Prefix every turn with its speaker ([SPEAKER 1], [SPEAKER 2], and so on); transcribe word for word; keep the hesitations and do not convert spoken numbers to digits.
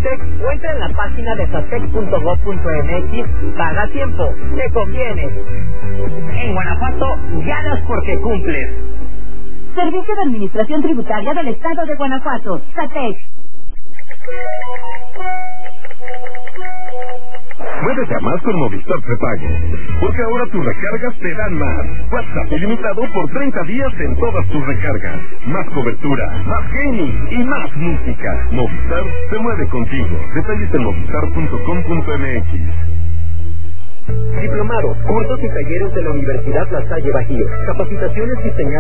[SPEAKER 1] SATEC o entra en la página de satec punto gob punto mx. Paga a tiempo, te conviene. En Guanajuato, ganas porque cumples.
[SPEAKER 2] Servicio de Administración Tributaria del Estado de Guanajuato, SATEC.
[SPEAKER 3] Muévete a más con Movistar Prepago, porque ahora tus recargas te dan más. WhatsApp ilimitado por treinta días en todas tus recargas. Más cobertura, más gaming y más música. Movistar se mueve contigo. Detalles en movistar punto com punto mx.
[SPEAKER 1] Diplomados, cursos y talleres de la Universidad La Salle Bajío. Capacitaciones diseñadas